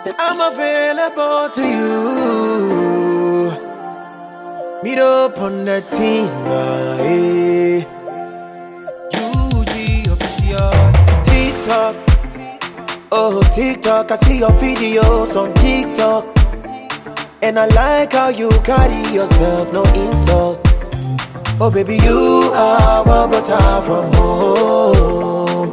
I'm available to you. Meet up on the team, eh. UG official. TikTok, oh TikTok, I see your videos on TikTok, and I like how you carry yourself, no insult. Oh baby, you are what brought her from home.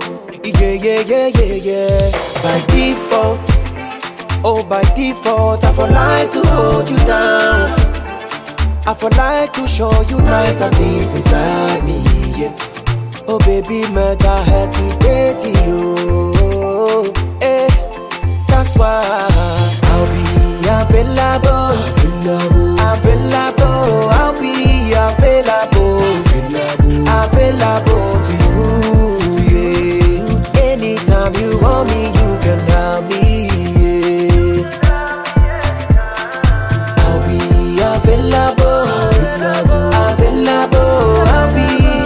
Yeah. By default, oh by default, I for like to hold you down. I for like to show you nicer things inside me, yeah. Oh baby, mega hesitate you, eh. That's why I'll be available, I'll be available to you, yeah. Anytime you want me, you can have me, yeah. I'll be available, I'll be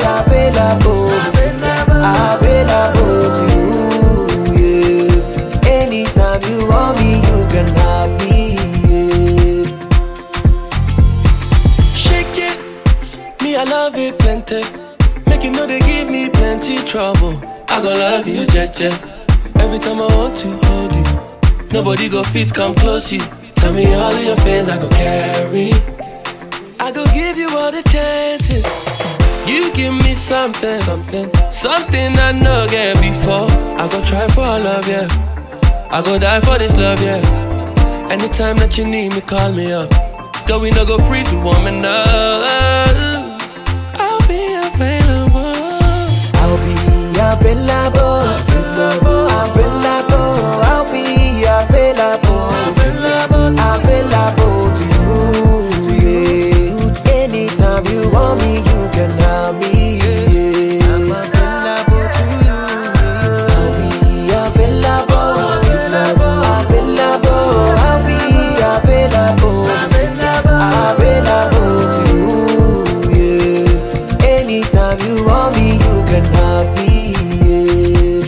available to you, yeah. Anytime you want me, you can have me, yeah. Shake it, me I love it plenty. Make you know they give me plenty trouble. I gon' love you, Jeje. Every time I want to hold you, nobody go fit come close you. Tell me all of your fears I go carry. I go give you all the chances. You give me something I know get before. I go try for all love, yeah. I go die for this love, yeah. Anytime that you need me, call me up. Girl, we no go freeze, we warm enough. I'll be available. I'll be available. I'll be available to you, yeah. Anytime you want me, you can have me, yeah. I'm available to you, yeah. I'll be available. I'll be available to you, yeah. Anytime you want me, you can have me, yeah.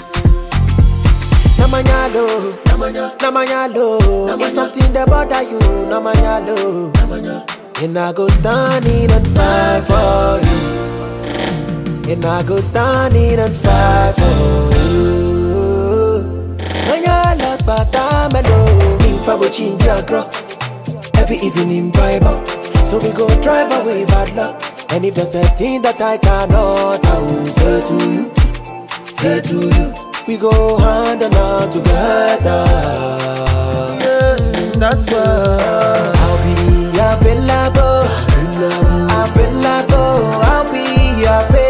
Namanyalo, if something that bother you, Namanyalo, and I go standing and fight for you, and I go standing and fight for you. Nanyala patamelo, if I will change your crop every evening Bible, so we go drive away bad luck. And if there's a thing that I cannot, I will say to you, we go hand in hand together, yeah. That's why I'll be available, I'll be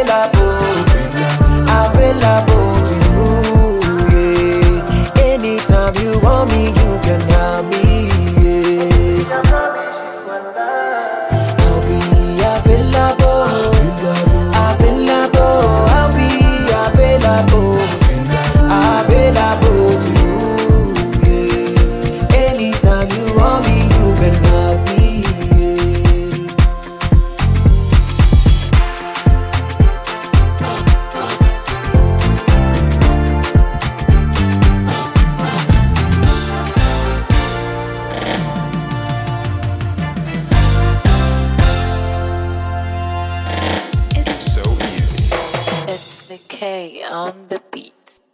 available to you, yeah. Anytime you want me, you can have me, yeah. I'll be available, I'll be available to you, yeah. Anytime you want me, you can have me, yeah. It's so easy. It's the K on the beat.